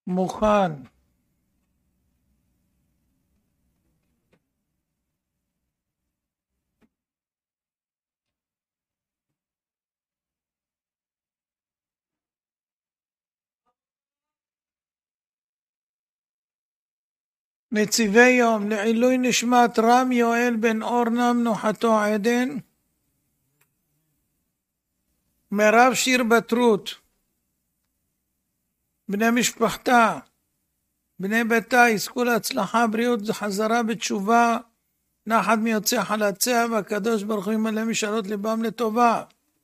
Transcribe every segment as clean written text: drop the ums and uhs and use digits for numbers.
מוכן. נציבי יום לעילוי נשמת רם יואל בן אורנה מנוחתו עדן, מירב שיר בטרות, בני משפחתה, בני ביתה, יזכו להצלחה, בריאות, חזרה בתשובה, נחת מיוצא חלציה, והקדוש ברוך הוא ימלא משאלות ליבם לטובה.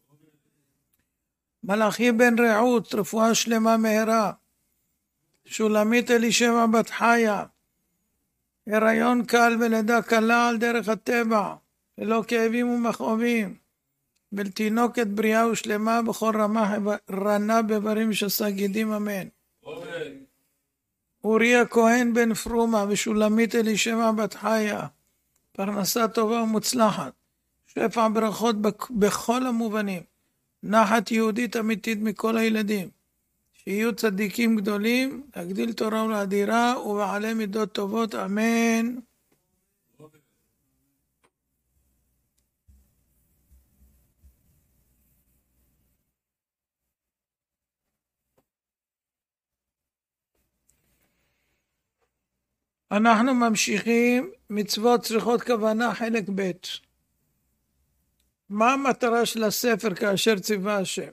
מלאכי בן רעות, רפואה שלמה מהרה. שולמית אלישבע בת חיה, הריון קל ולידה קלה על דרך הטבע, ללא כאבים ומכאובים, ולתינוקת בריאה ושלמה בכל רמה רנה בברים ושסה גידים, אמן. אוריה כהן בן פרומה ושולמית אלישבע בת חיה, פרנסה טובה ומוצלחת, שפע ברכות בכל המובנים, נחת יהודית אמיתית מכל הילדים, שיהיו צדיקים גדולים, להגדיל תורה ולאדירה, ובעלי מידות טובות, אמן. אנחנו ממשיכים מצוות צריכות כוונה חלק ב'. מה המטרה של הספר כאשר ציווה השם?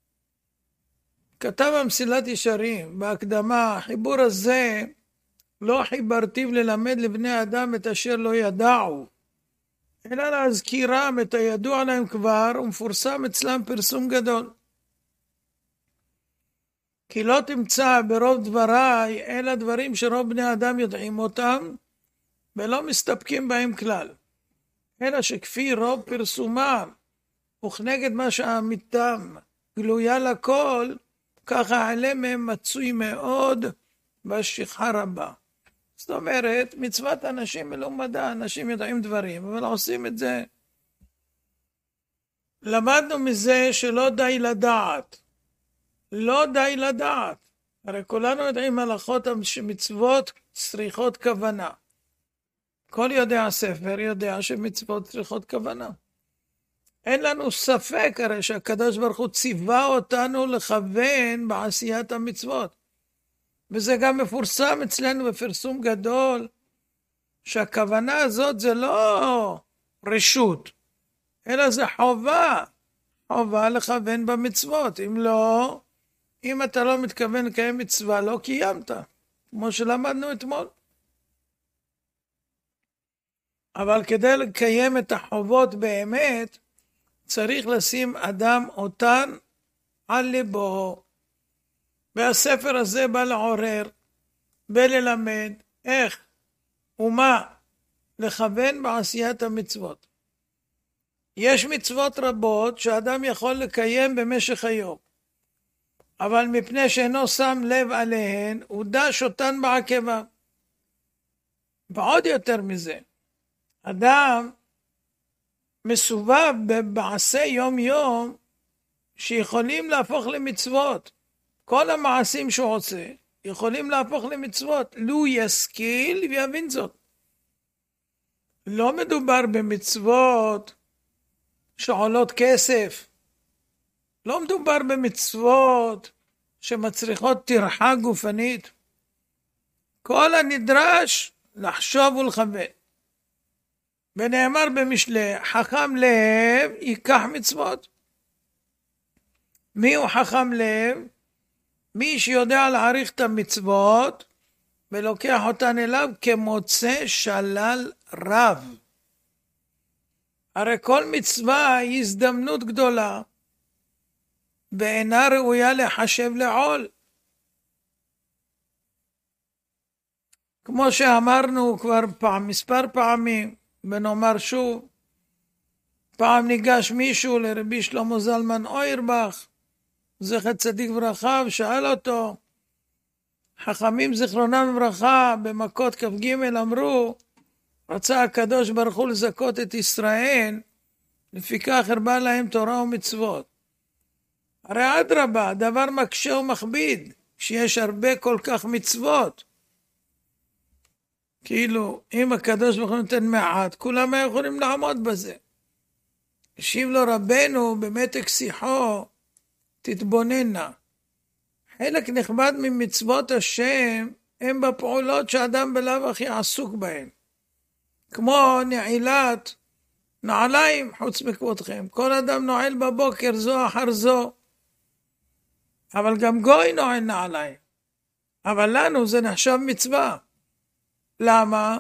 כתב המסילת ישרים בהקדמה, החיבור הזה לא חיברתיו ללמד לבני אדם את אשר לא ידעו, אלא להזכירם את הידוע להם כבר, ומפורסם אצלם פרסום גדול. כי לא תמצא ברוב דבריי אלא דברים שרוב בני אדם יודעים אותם ולא מסתפקים בהם כלל, אלא שכפי רוב פרסומם וכנגד מה שאמיתם גלויה לכל, ככה העלם מהם מצוי מאוד בשכחה רבה. זאת אומרת, מצוות אנשים מלומדה, אנשים יודעים דברים, אבל עושים את זה. למדנו מזה שלא די לדעת. לא די לדעת. הרי כולנו יודעים הלכות שמצוות צריכות כוונה. כל יודע הספר יודע שמצוות צריכות כוונה. אין לנו ספק הרי שהקדוש ברוך הוא ציווה אותנו לכוון בעשיית המצוות. וזה גם מפורסם אצלנו בפרסום גדול, שהכוונה הזאת זה לא רשות, אלא זה חובה. חובה לכוון במצוות. אם לא, אם אתה לא מתכוון לקיים מצווה, לא קיימת, כמו שלמדנו אתמול. אבל כדי לקיים את החובות באמת, צריך לשים אדם אותן על ליבו. והספר הזה בא לעורר, וללמד איך ומה לכוון בעשיית המצוות. יש מצוות רבות שאדם יכול לקיים במשך היום, אבל מפני שאינו שם לב עליהן, הוא דש אותן בעקבה. ועוד יותר מזה, אדם מסובב במעשה יום יום שיכולים להפוך למצוות. כל המעשים שהוא עושה יכולים להפוך למצוות, לו ישכיל ויבין זאת. לא מדובר במצוות שעולות כסף, לא מדובר במצוות שמצריכות טרחה גופנית. כל הנדרש לחשוב ולכוון. ונאמר במשלי, חכם לב ייקח מצוות. מי הוא חכם לב? מי שיודע להעריך את המצוות ולוקח אותן אליו כמוצא שלל רב. הרי כל מצווה היא הזדמנות גדולה, ואינה ראויה לחשב לעול. כמו שאמרנו כבר מספר פעמים, ונאמר שוב, פעם ניגש מישהו לרבי שלמה זלמן אוירבך, זכר צדיק וברכה, ושאל אותו, חכמים זיכרונם לברכה במכות כ"ג אמרו, רצה הקדוש ברוך הוא לזכות את ישראל, לפיכך הרבה להם תורה ומצוות. הרי אדרבה, הדבר מקשה ומכביד, כשיש הרבה כל כך מצוות? כאילו, אם הקדוש ברוך הוא נותן מעט, כולם יכולים לעמוד בזה. השיב לו רבנו במתק שיחו, תתבוננה. חלק נכבד ממצוות השם הם בפעולות שאדם בלאו הכי עסוק בהן. כמו נעילת נעליים חוץ מכבודכם. כל אדם נועל בבוקר זו אחר זו. אבל גם גוי נועל נעליים. אבל לנו זה נחשב מצווה. למה?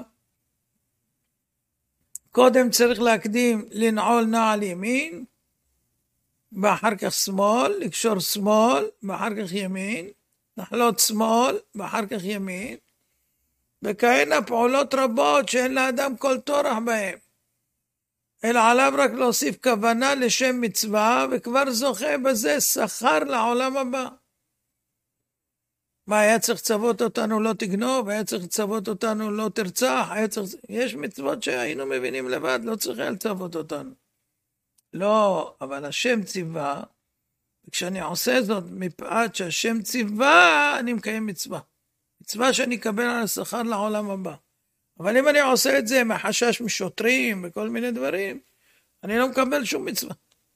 קודם צריך להקדים לנעול נעל ימין, ואחר כך שמאל, לקשור שמאל, ואחר כך ימין, נחלות שמאל, ואחר כך ימין, וכהנה פעולות רבות שאין לאדם כל תורח בהם, אלא עליו רק להוסיף כוונה לשם מצווה, וכבר זוכה בזה שכר לעולם הבא. מה היה צריך לצוות אותנו לא תגנוב, היה צריך לצוות אותנו לא תרצח, יש מצוות שהיינו מבינים לבד, לא צריך לצוות אותנו. לא, אבל השם ציווה, וכשאני עושה זאת מפאת שהשם ציווה, אני מקיים מצווה. מצווה שאני אקבל על השכר לעולם הבא. אבל אם אני עושה את זה מחשש משוטרים וכל מיני דברים, אני לא מקבל שום מצווה.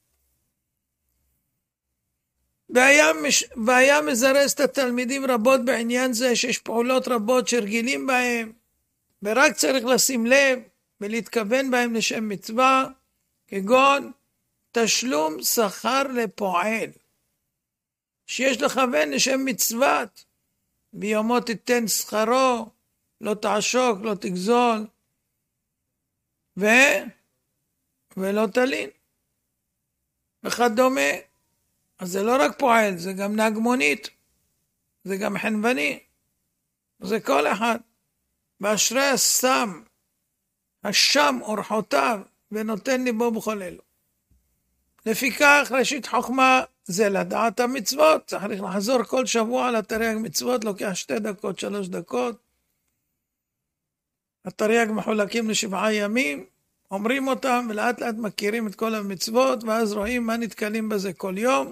והיה מזרז את התלמידים רבות בעניין זה, שיש פעולות רבות שרגילים בהם, ורק צריך לשים לב ולהתכוון בהם לשם מצווה, כגון תשלום שכר לפועל, שיש לכוון לשם מצוות, ביומו תיתן שכרו, לא תעשוק, לא תגזול, ולא תלין, וכדומה. אז זה לא רק פועל, זה גם נהג מונית, זה גם חנווני, זה כל אחד. באשרי השם אורחותיו, ונותן ליבו בכל אלו. לפיכך, ראשית חוכמה זה לדעת המצוות, צריך לחזור כל שבוע על התרי"ג מצוות, לוקח 2 דקות, 3 דקות. התרי"ג מחולקים ל7 ימים, אומרים אותם ולאט לאט מכירים את כל המצוות, ואז רואים מה נתקלים בזה כל יום.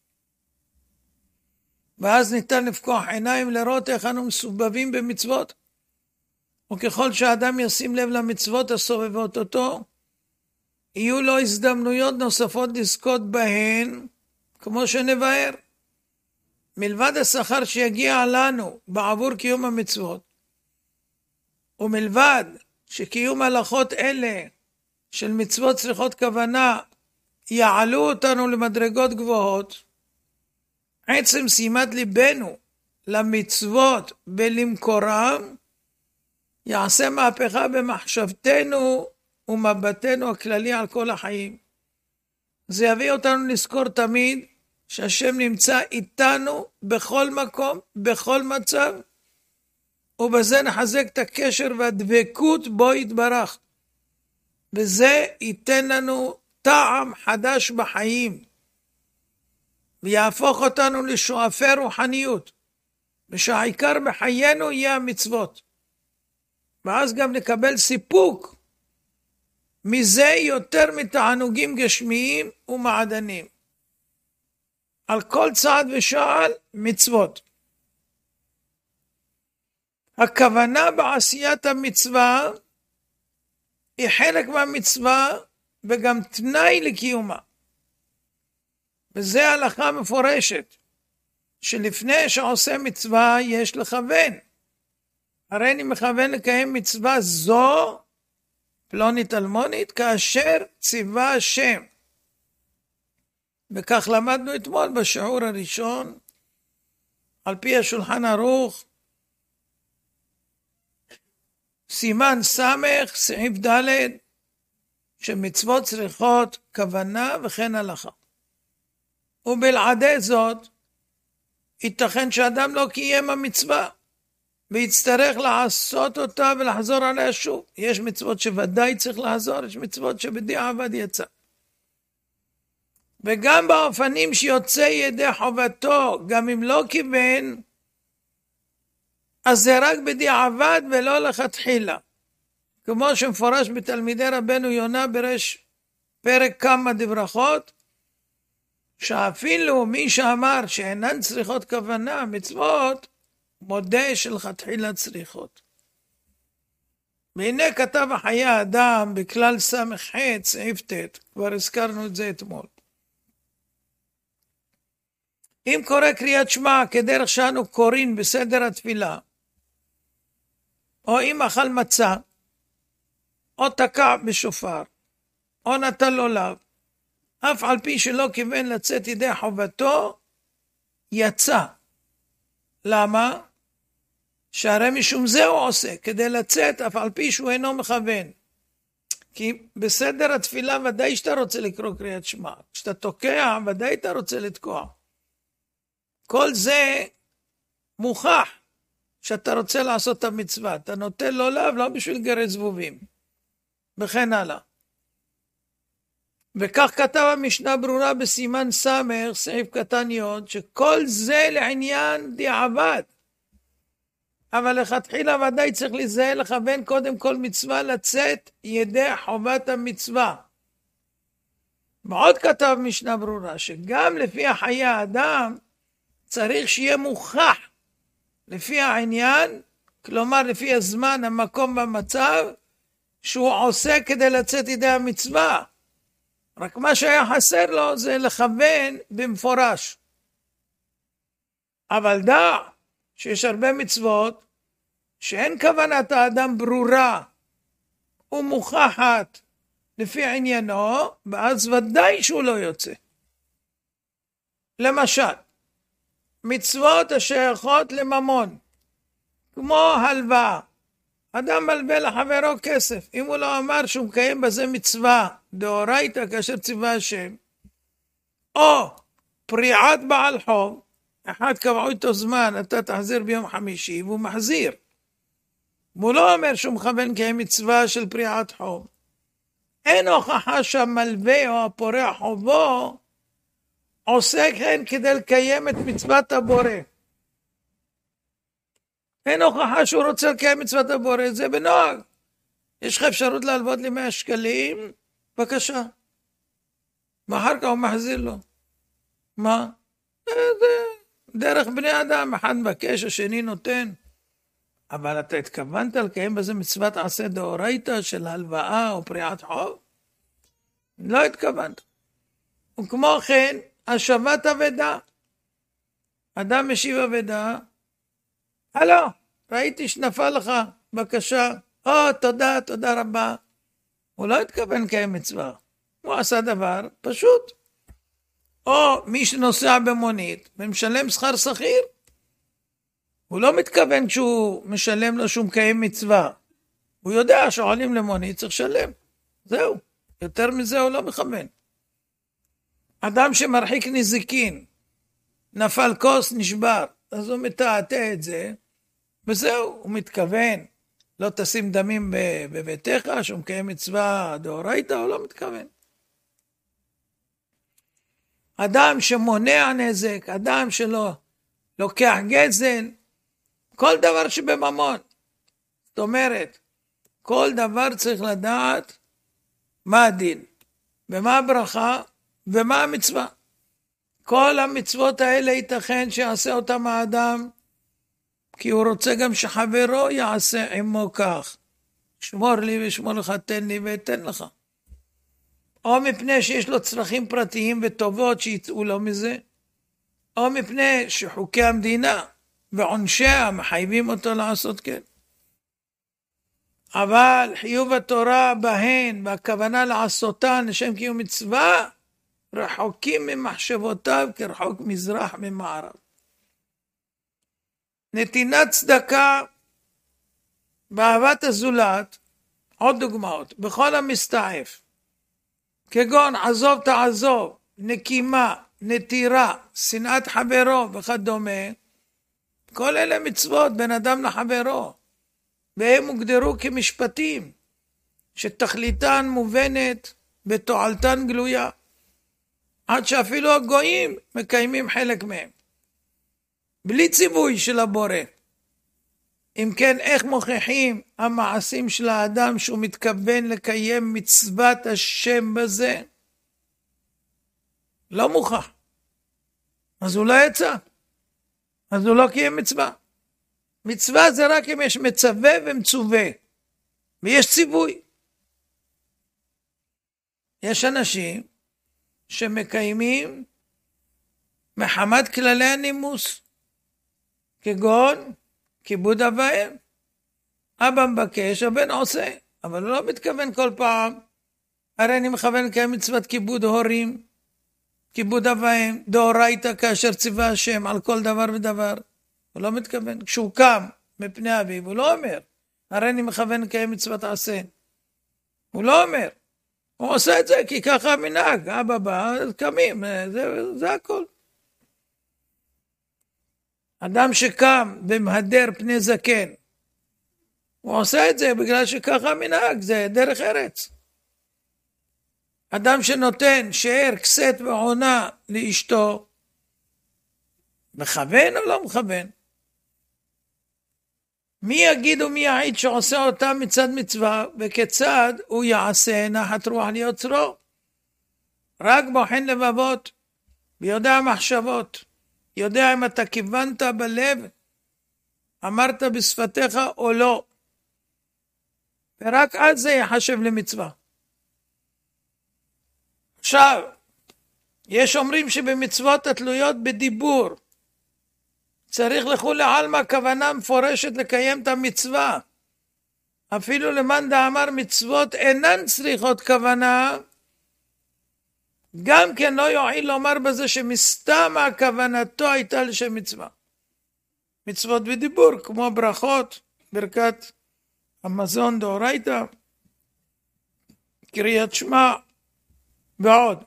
ואז ניתן לפקוח עיניים לראות איך אנו מסובבים במצוות. וככל שהאדם ישים לב למצוות הסובבות אותו, יהיו לו הזדמנויות נוספות לזכות בהן, כמו שנבהר. מלבד השכר שיגיע לנו בעבור קיום המצוות, ומלבד שקיום הלכות אלה של מצוות צריכות כוונה, יעלו אותנו למדרגות גבוהות, עצם שימת ליבנו למצוות ולמקורם, יעשה מהפכה במחשבתנו ומבטנו הכללי על כל החיים. זה יביא אותנו לזכור תמיד שהשם נמצא איתנו בכל מקום, בכל מצב, ובזה נחזק את הקשר והדבקות בו יתברך. וזה ייתן לנו טעם חדש בחיים, ויהפוך אותנו לשואפי רוחניות, ושהעיקר בחיינו יהיה המצוות. ואז גם נקבל סיפוק מזה יותר מתענוגים גשמיים ומעדנים. על כל צעד ושעל מצוות. הכוונה בעשיית המצווה היא חלק מהמצווה וגם תנאי לקיומה. וזה הלכה מפורשת, שלפני שעושה מצווה יש לכוון. הרי אני מכוון לקיים מצווה זו, פלונית אלמונית, כאשר ציווה השם. וכך למדנו אתמול בשיעור הראשון, על פי השולחן ערוך, סימן סמך, סעיף ד', שמצוות צריכות כוונה וכן הלכה. ובלעדי זאת, ייתכן שאדם לא קיים המצווה, ויצטרך לעשות אותה ולחזור עליה שוב. יש מצוות שוודאי צריך לעזור, יש מצוות שבדיעבד יצא. וגם באופנים שיוצא ידי חובתו, גם אם לא כיוון, אז זה רק בדיעבד ולא לכתחילה. כמו שמפורש בתלמידי רבנו יונה בראש פרק כמה דברכות, שאפילו מי שאמר שאינן צריכות כוונה, מצוות, מודה שלכתחילה צריכות. והנה כתב החיי האדם בכלל סמ"ח סעיף ט', כבר הזכרנו את זה אתמול. אם קורא קריאת שמע כדרך שאנו קוראים בסדר התפילה, או אם אכל מצה, או תקע בשופר, או נטל לולב, אף על פי שלא כיוון לצאת ידי חובתו, יצא. למה? שהרי משום זה הוא עושה, כדי לצאת אף על פי שהוא אינו מכוון. כי בסדר התפילה ודאי שאתה רוצה לקרוא קריאת שמע. כשאתה תוקע, ודאי אתה רוצה לתקוע. כל זה מוכח שאתה רוצה לעשות את המצווה. אתה נוטל לולב לא בשביל גרי זבובים. וכן הלאה. וכך כתב המשנה ברורה בסימן סמ"ך, סעיף קטן י', שכל זה לעניין דיעבד. אבל לכתחילה ודאי צריך להיזהר לכוון קודם כל מצווה לצאת ידי חובת המצווה. ועוד כתב משנה ברורה שגם לפי חיי האדם צריך שיהיה מוכח לפי העניין, כלומר לפי הזמן, המקום והמצב, שהוא עושה כדי לצאת ידי המצווה. רק מה שהיה חסר לו זה לכוון במפורש. אבל דע שיש הרבה מצוות שאין כוונת האדם ברורה ומוכחת לפי עניינו, ואז ודאי שהוא לא יוצא. למשל, מצוות השייכות לממון, כמו הלוואה. אדם מלווה לחברו כסף, אם הוא לא אמר שהוא מקיים בזה מצווה דאורייתא כאשר ציווה השם, או פריעת בעל חוב, אחד קבעו איתו זמן, אתה תחזיר ביום חמישי, והוא מחזיר. והוא לא אומר שהוא מכוון קיים מצווה של פריעת חוב. אין הוכחה שהמלווה או הפורע חובו עושה כן כדי לקיים את מצוות הבורא. אין הוכחה שהוא רוצה לקיים מצוות הבורא, זה בנוהג. יש לך אפשרות להלוות לי 100 שקלים? בבקשה. ואחר כך הוא מחזיר לו. מה? זה דרך בני אדם, אחד מבקש, השני נותן. אבל אתה התכוונת לקיים בזה מצוות עשה דאורייתא של הלוואה או פריעת חוב? לא התכוונת. וכמו כן, השבת אבדה. אדם משיב אבדה, הלו, ראיתי שנפל לך, בבקשה. תודה, תודה רבה. הוא לא התכוון לקיים מצווה. הוא עשה דבר פשוט. או מי שנוסע במונית ומשלם שכר שכיר, הוא לא מתכוון כשהוא משלם לו שהוא מקיים מצווה. הוא יודע שעולים למונית צריך לשלם. זהו. יותר מזה הוא לא מכוון. אדם שמרחיק נזיקין, נפל כוס, נשבר, אז הוא מתעתע את זה, וזהו, הוא מתכוון. לא תשים דמים בביתך, שהוא מקיים מצווה דאורייתא, הוא לא מתכוון. אדם שמונע נזק, אדם שלא לוקח גזל, כל דבר שבממון. זאת אומרת, כל דבר צריך לדעת מה הדין, ומה הברכה, ומה המצווה. כל המצוות האלה ייתכן שיעשה אותם האדם, כי הוא רוצה גם שחברו יעשה עמו כך. שמור לי ושמור לך, תן לי ואתן לך. או מפני שיש לו צרכים פרטיים וטובות שיצאו לו מזה, או מפני שחוקי המדינה ועונשיה מחייבים אותו לעשות כן. אבל חיוב התורה בהן והכוונה לעשותן לשם קיום מצווה, רחוקים ממחשבותיו כרחוק מזרח ממערב. נתינת צדקה ואהבת הזולת, עוד דוגמאות, בכל המסתעף, כגון עזוב תעזוב, נקימה, נטירה, שנאת חברו וכדומה, כל אלה מצוות בין אדם לחברו, והם הוגדרו כמשפטים, שתכליתן מובנת ותועלתן גלויה, עד שאפילו הגויים מקיימים חלק מהם, בלי ציווי של הבורא. אם כן, איך מוכיחים המעשים של האדם שהוא מתכוון לקיים מצוות השם בזה? לא מוכח. אז הוא לא יצא. אז הוא לא קיים מצווה. מצווה זה רק אם יש מצווה ומצווה. ויש ציווי. יש אנשים שמקיימים מחמת כללי הנימוס, כגון כיבוד אב ואם. אבא מבקש, הבן עושה, אבל הוא לא מתכוון כל פעם. הרי אני מכוון לקיים מצוות כיבוד הורים, כיבוד אב ואם, דאורייתא כאשר ציווה השם על כל דבר ודבר. הוא לא מתכוון. כשהוא קם מפני אביו, הוא לא אומר, הרי אני מכוון לקיים מצוות עשה. הוא לא אומר. הוא עושה את זה כי ככה המנהג, אבא בא, קמים, זה הכל. אדם שקם ומהדר פני זקן, הוא עושה את זה בגלל שככה המנהג, זה דרך ארץ. אדם שנותן שאר, כסת ועונה לאשתו, מכוון או לא מכוון? מי יגיד ומי יעיד שעושה אותה מצד מצווה, וכיצד הוא יעשה נחת רוח ליוצרו? רק בוחן לבבות, ויודע מחשבות, יודע אם אתה כיוונת בלב, אמרת בשפתיך או לא, ורק אז זה יחשב למצווה. עכשיו, יש אומרים שבמצוות התלויות בדיבור, צריך לכולי עלמא כוונה מפורשת לקיים את המצווה. אפילו למאן דאמר מצוות אינן צריכות כוונה, גם כן לא יועיל לומר בזה שמסתמא כוונתו הייתה לשם מצווה. מצוות בדיבור, כמו ברכות, ברכת המזון דאורייתא, קריאת שמע ועוד.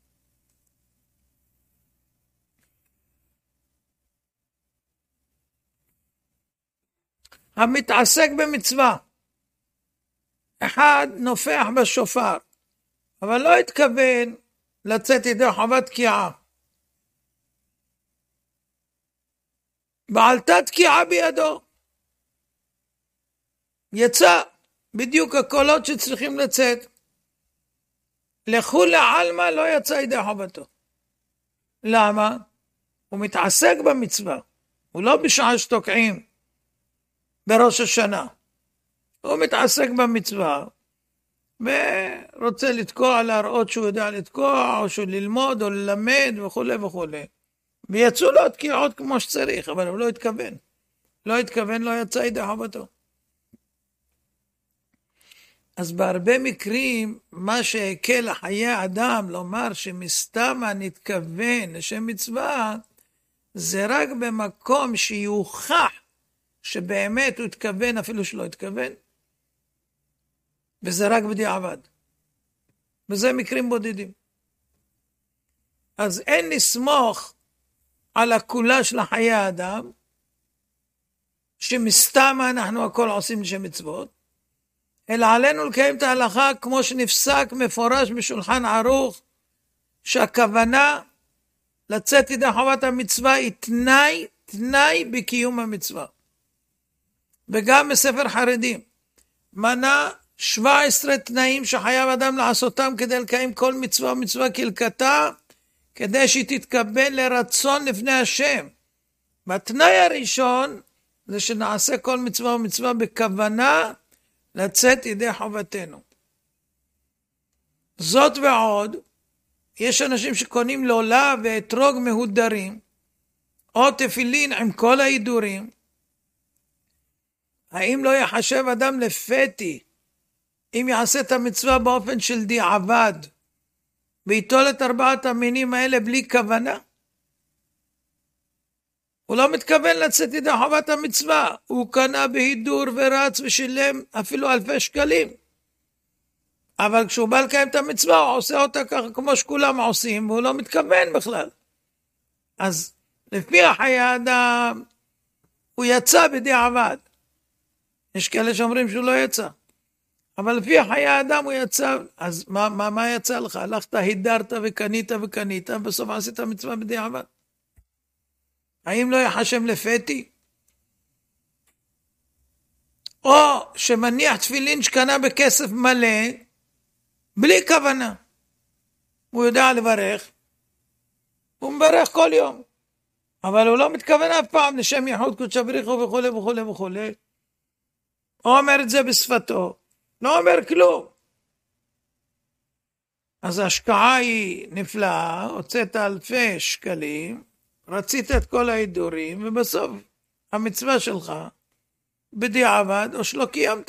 המתעסק במצווה, אחד נופח בשופר, אבל לא התכוון לצאת ידי חובת תקיעה. בעלתה תקיעה בידו. יצא בדיוק הקולות שצריכים לצאת. לכולי עלמא לא יצא ידי חובתו. למה? הוא מתעסק במצווה. הוא לא בשעה שתוקעים בראש השנה. הוא מתעסק במצווה, ורוצה לתקוע, להראות שהוא יודע לתקוע, או שהוא ללמוד, או ללמד, וכו' וכו'. ויצאו לו תקיעות כמו שצריך, אבל הוא לא התכוון. לא התכוון, לא יצא ידי חובתו. אז בהרבה מקרים, מה שהקל לחיי אדם לומר שמסתמא נתכוון לשם מצווה, זה רק במקום שיוכח שבאמת הוא התכוון אפילו שלא התכוון, וזה רק בדיעבד. וזה מקרים בודדים. אז אין לסמוך על הכולה של חיי האדם, שמסתמא אנחנו הכל עושים לשם מצוות, אלא עלינו לקיים את ההלכה כמו שנפסק מפורש בשולחן ערוך, שהכוונה לצאת ידי חובת המצווה היא תנאי בקיום המצווה. וגם בספר חרדים מנה 17 תנאים שחייב אדם לעשותם כדי לקיים כל מצווה ומצווה כהלכתה, כדי שהיא תתקבל לרצון לפני השם. והתנאי הראשון זה שנעשה כל מצווה ומצווה בכוונה לצאת ידי חובתנו. זאת ועוד, יש אנשים שקונים לולה ואתרוג מהודרים, או תפילין עם כל ההידורים. האם לא יחשב אדם לפתי אם יעשה את המצווה באופן של דיעבד, ויטול את 4 המינים האלה בלי כוונה? הוא לא מתכוון לצאת ידי חובת המצווה, הוא קנה בהידור ורץ ושילם אפילו אלפי שקלים. אבל כשהוא בא לקיים את המצווה, הוא עושה אותה ככה כמו שכולם עושים, והוא לא מתכוון בכלל. אז לפי חיי האדם, הוא יצא בדיעבד. יש כאלה שאומרים שהוא לא יצא. אבל לפי חיי האדם הוא יצא. אז מה יצא לך? הלכת, הידרת וקנית, ובסוף עשית מצווה בדיעבד. האם לא יחשב לפתי? או שמניח תפילין שקנה בכסף מלא, בלי כוונה. הוא יודע לברך, הוא מברך כל יום. אבל הוא לא מתכוון אף פעם לשם ייחוד קודשא בריך הוא וכו' וכו' וכו'. הוא אומר את זה בשפתו, לא אומר כלום. אז ההשקעה היא נפלאה, הוצאת אלפי שקלים, רצית את כל ההידורים, ובסוף המצווה שלך בדיעבד או שלא קיימת.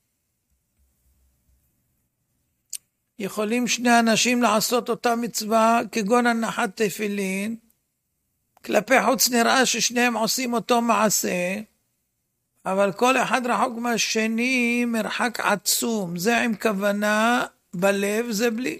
יכולים שני אנשים לעשות אותה מצווה, כגון הנחת תפילין, כלפי חוץ נראה ששניהם עושים אותו מעשה, אבל כל אחד רחוק מהשני מרחק עצום, זה עם כוונה בלב, זה בלי.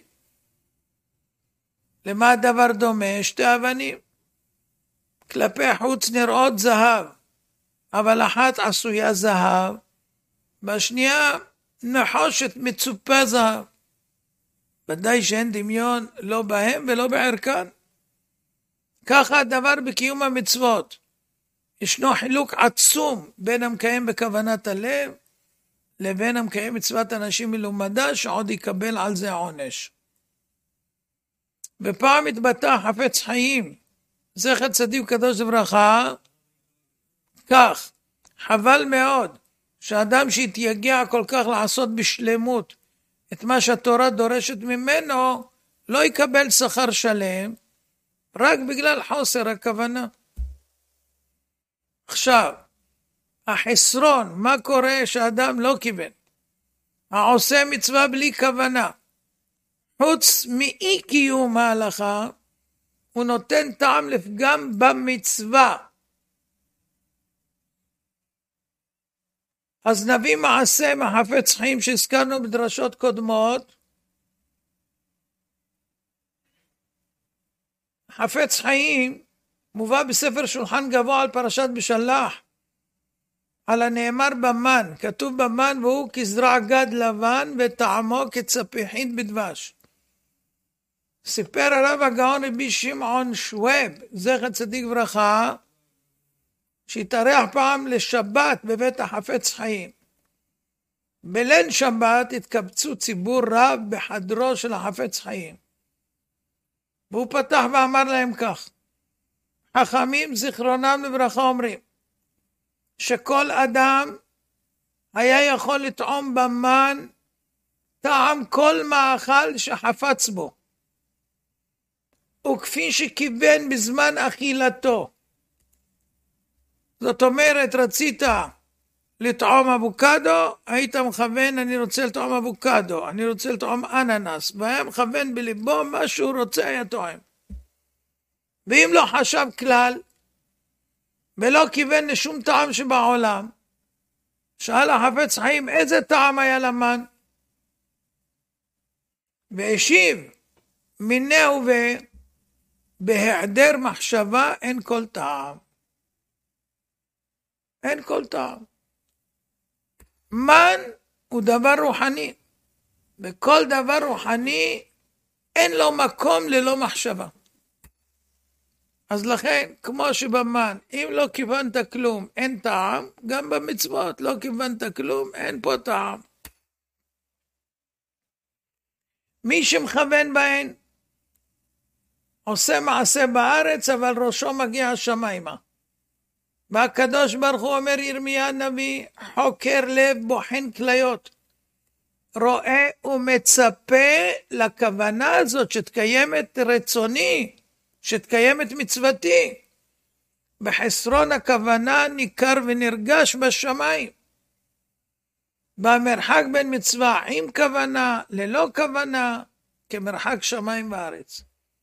למה הדבר דומה? שתי אבנים. כלפי חוץ נראות זהב, אבל אחת עשויה זהב, והשנייה נחושת מצופה זהב. ודאי שאין דמיון לא בהם ולא בערכן. ככה הדבר בקיום המצוות. ישנו חילוק עצום בין המקיים בכוונת הלב, לבין המקיים מצוות אנשים מלומדה, שעוד יקבל על זה עונש. בפעם התבטא חפץ חיים, זכר צדיק וקדוש לברכה, כך, חבל מאוד שאדם שהתייגע כל כך לעשות בשלמות את מה שהתורה דורשת ממנו, לא יקבל שכר שלם, רק בגלל חוסר הכוונה. עכשיו, החסרון, מה קורה שאדם לא כיוון? העושה מצווה בלי כוונה. חוץ מאי קיום ההלכה, הוא נותן טעם לפגם במצווה. אז נביא מעשה מחפץ חיים שהזכרנו בדרשות קודמות. חפץ חיים מובא בספר שולחן גבוה על פרשת בשלח, על הנאמר במן, כתוב במן והוא כזרע גד לבן וטעמו כצפיחית בדבש. סיפר הרב הגאון רבי שמעון שווב, זכר צדיק וברכה, שהתארח פעם לשבת בבית החפץ חיים. בליל שבת התקבצו ציבור רב בחדרו של החפץ חיים. והוא פתח ואמר להם כך: חכמים זיכרונם לברכה אומרים, שכל אדם היה יכול לטעום במן טעם כל מאכל שחפץ בו, וכפי שכיוון בזמן אכילתו. זאת אומרת, רצית לטעום אבוקדו, היית מכוון, אני רוצה לטעום אבוקדו, אני רוצה לטעום אננס, והיה מכוון בליבו מה שהוא רוצה היה טועם. ואם לא חשב כלל, ולא כיוון לשום טעם שבעולם, שאל החפץ חיים איזה טעם היה למן? והשיב, מינהו בהיעדר מחשבה אין כל טעם. אין כל טעם. מן הוא דבר רוחני, וכל דבר רוחני אין לו מקום ללא מחשבה. אז לכן, כמו שבמן, אם לא כיוונת כלום, אין טעם, גם במצוות לא כיוונת כלום, אין פה טעם. מי שמכוון בהן, עושה מעשה בארץ, אבל ראשו מגיע השמיימה. והקדוש ברוך הוא אומר, ירמיה הנביא, חוקר לב בוחן כליות, רואה ומצפה לכוונה הזאת שתקיימת רצוני, שתקיימת מצוותי. בחסרון הכוונה ניכר ונרגש בשמיים. במרחק בין מצווה עם כוונה ללא כוונה, כמרחק שמיים וארץ.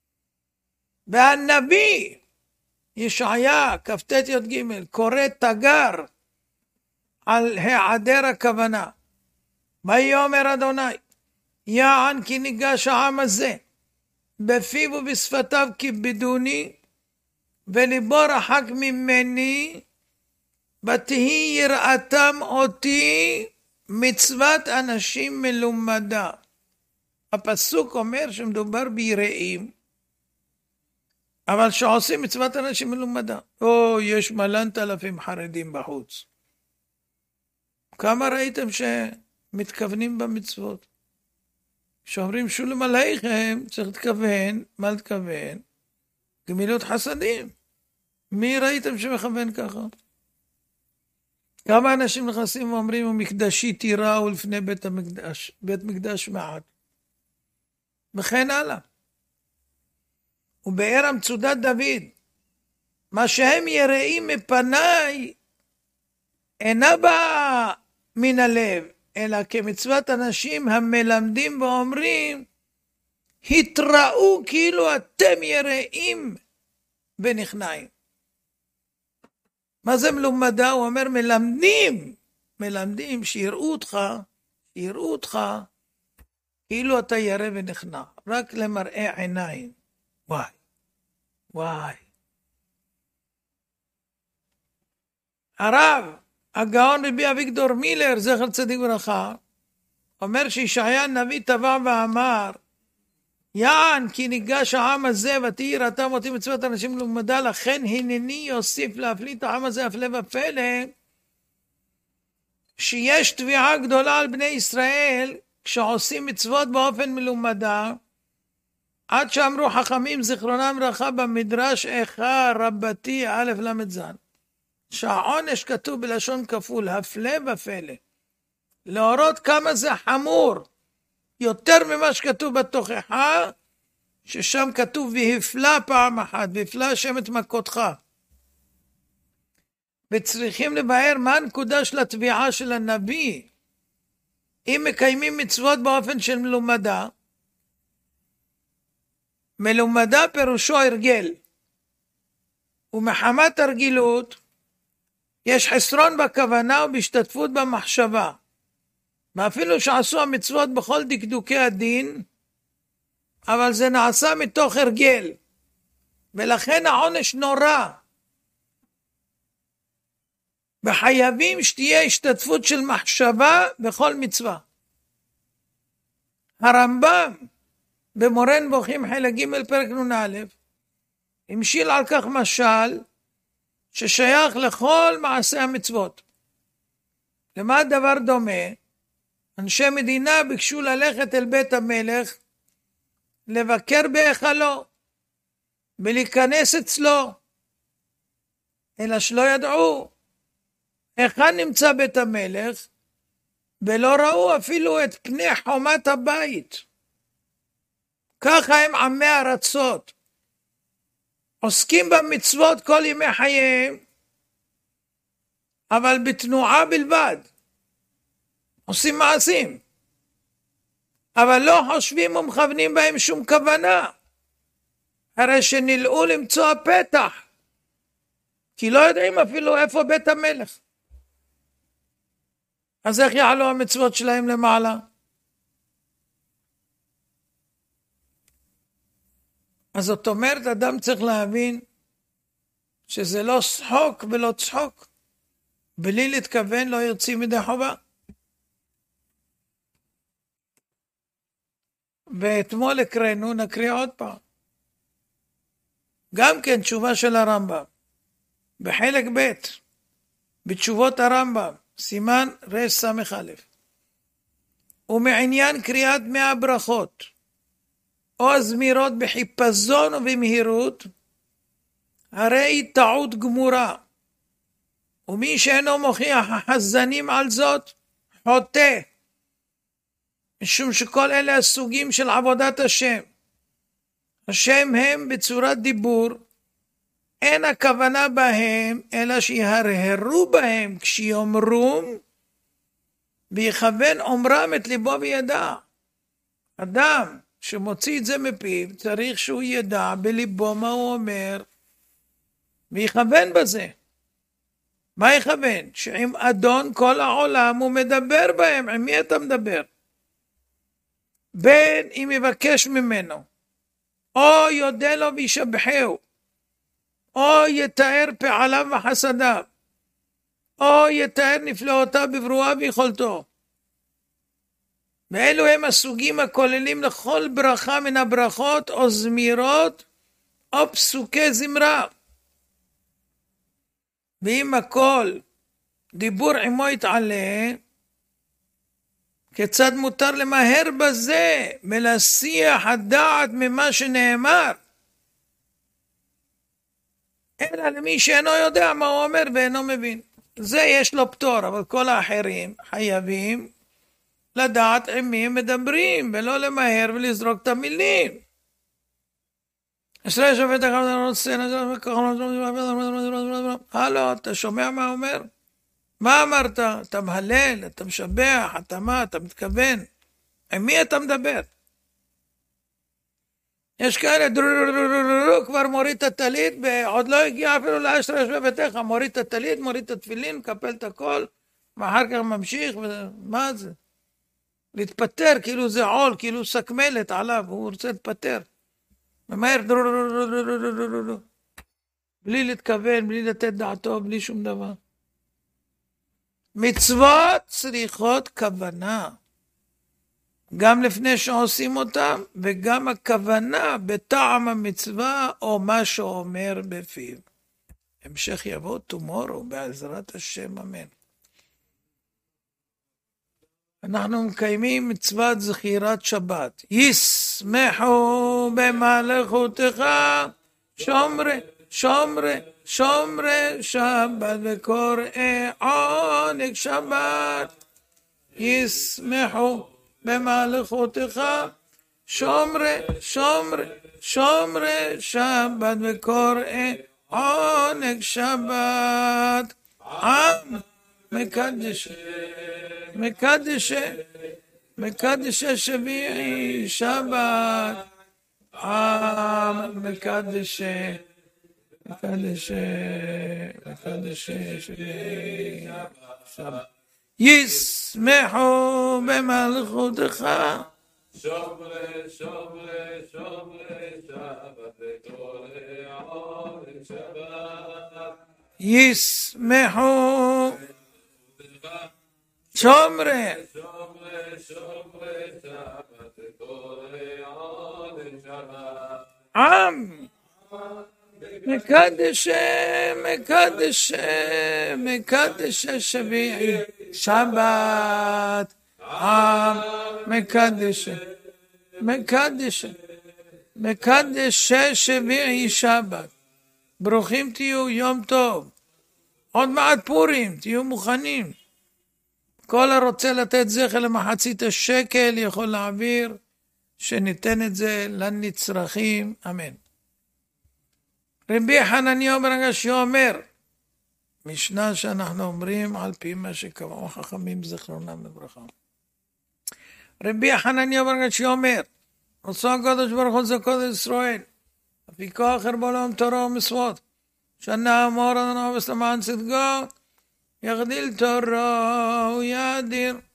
והנביא ישעיה כ"ט י"ג קורא תגר על היעדר הכוונה. ויאמר אדוני, יען כי ניגש העם הזה, בפיו ובשפתיו כיבדוני, וליבו רחק ממני, ותהי יראתם אותי מצוות אנשים מלומדה. הפסוק אומר שמדובר ביראים, אבל שעושים מצוות אנשים מלומדה. יש מלנת אלפים חרדים בחוץ. כמה ראיתם שמתכוונים במצוות? שאומרים שולם עליכם, צריך להתכוון, מה להתכוון? גמילות חסדים. מי ראיתם שמכוון ככה? כמה אנשים נכנסים ואומרים, ומקדשי תירא ולפני בית מקדש מעט. וכן הלאה. ובאר המצודת דוד, מה שהם יראים מפניי, אינה באה מן הלב, אלא כמצוות אנשים המלמדים ואומרים, התראו כאילו אתם יראים ונכנעים. מה זה מלומדה? הוא אומר מלמדים שיראו אותך כאילו אתה ירא ונכנע, רק למראה עיניים. וואי. הרב הגאון רבי אביגדור מילר, זכר צדיק ברכה, אומר שישעיה הנביא טבע ואמר, יען כי ניגש העם הזה ותהי יראתם אותי מצוות אנשים מלומדה, לכן הנני יוסיף להפליא את העם הזה הפלא ופלא, שיש תביעה גדולה על בני ישראל כשעושים מצוות באופן מלומדה, עד שאמרו חכמים זיכרונם ברכה במדרש איכה רבתי א' ל"ז, שהעונש כתוב בלשון כפול, הפלא ופלא, להורות כמה זה חמור, יותר ממה שכתוב בתוכחה, ששם כתוב והפלה פעם אחת, והפלה השם את מכותך. וצריכים לבאר מה הנקודה של התביעה של הנביא. אם מקיימים מצוות באופן של מלומדה, מלומדה פירושו הרגל, ומחמת הרגילות, יש חסרון בכוונה ובהשתתפות במחשבה. ואפילו שעשו המצוות בכל דקדוקי הדין, אבל זה נעשה מתוך הרגל, ולכן העונש נורא. וחייבים שתהיה השתתפות של מחשבה בכל מצווה. הרמב"ם במורה נבוכים חלק ג' פרק נ"א המשיל על כך משל ששייך לכל מעשי המצוות. למה הדבר דומה? אנשי מדינה ביקשו ללכת אל בית המלך, לבקר בהיכלו, ולהיכנס אצלו, אלא שלא ידעו היכן נמצא בית המלך, ולא ראו אפילו את פני חומת הבית. ככה הם עמי ארצות, עוסקים במצוות כל ימי חייהם, אבל בתנועה בלבד. עושים מעשים, אבל לא חושבים ומכוונים בהם שום כוונה, הרי שנלאו למצוא הפתח, כי לא יודעים אפילו איפה בית המלך. אז איך יעלו המצוות שלהם למעלה? אז זאת אומרת, אדם צריך להבין שזה לא שחוק ולא צחוק, בלי להתכוון לא יוצאים מדי חובה. ואתמול הקראנו, נקריא עוד פעם. גם כן תשובה של הרמב"ם, בחלק ב' בתשובות הרמב"ם, סימן רס"א, ומעניין קריאת 100 ברכות, או הזמירות בחיפזון ובמהירות, הרי היא טעות גמורה, ומי שאינו מוכיח החזנים על זאת, חוטא, משום שכל אלה הסוגים של עבודת השם. השם הם בצורת דיבור, אין הכוונה בהם, אלא שיהרהרו בהם כשיאמרום, ויכוון אומרם את ליבו וידע. אדם שמוציא את זה מפיו, צריך שהוא ידע בליבו מה הוא אומר, ויכוון בזה. מה יכוון? שעם אדון כל העולם הוא מדבר בהם. עם מי אתה מדבר? בין אם יבקש ממנו, או יודע לו וישבחהו, או יתאר פעליו וחסדיו, או יתאר נפלאותיו בברורה ויכולתו. ואלו הם הסוגים הכוללים לכל ברכה מן הברכות, או זמירות, או פסוקי זמרה. ואם הכל דיבור עמו יתעלה, כיצד מותר למהר בזה, מלהסיח הדעת ממה שנאמר? אלא למי שאינו יודע מה הוא אומר ואינו מבין. זה יש לו פטור, אבל כל האחרים חייבים לדעת עם מי הם מדברים, ולא למהר ולזרוק את המילים. אשרי שופט אחד רוצה, הלו, אתה שומע מה אומר? מה אמרת? אתה מהלל, אתה משבח, אתה מה, אתה מתכוון? עם מי אתה מדבר? יש כאלה כבר מוריד את הטלית, ועוד לא הגיע אפילו לאשרי שופטיך, מוריד את הטלית, מוריד את התפילין, מקפל את הכל, ואחר כך ממשיך, מה זה? להתפטר, כאילו זה עול, כאילו סקמלת עליו, הוא רוצה להתפטר. ממהר, בלי להתכוון, בלי לתת דעתו, בלי שום דבר. מצוות צריכות כוונה, גם לפני שעושים אותם, וגם הכוונה בטעם המצווה, או מה שאומר בפיו. המשך יבוא tomorrow, בעזרת השם, אמן. אנחנו מקיימים מצוות זכירת שבת. ישמחו במלכותך, שומרי, שומרי, שומרי שבת וקוראי עונג שבת. ישמחו במלכותך, שומרי, שומרי, שומרי שבת וקוראי עונג שבת. עם מקדש, מקדש, מקדש שביעי שבת. עם מקדש, מקדש, מקדש שביעי שבת. ישמחו במלכותך, שומרי, שומרי, שומרי שבת וקוראי עונג שבת. ישמחו שומרי, שומרי, שומרי שבת וקוראי עונג שבת. עם מקדש, מקדש, מקדש שביעי שבת. עם מקדש, מקדש, מקדש שביעי שבת. ברוכים תהיו, יום טוב. עוד מעט פורים, תהיו מוכנים. כל הרוצה לתת זכר למחצית השקל יכול להעביר, שניתן את זה לנצרכים, אמן. רבי חנניה בן הגשיא אומר, משנה שאנחנו אומרים על פי מה שקבעו חכמים זכרונם לברכה. רבי חנניה בן הגשיא אומר, רצון הקדוש ברוך הוא זה קודש ישראל, הפיקוח בעולם תורה ומצוות, שנאמר אדוני למען צדקו, יגדיל תורה ויאדיר.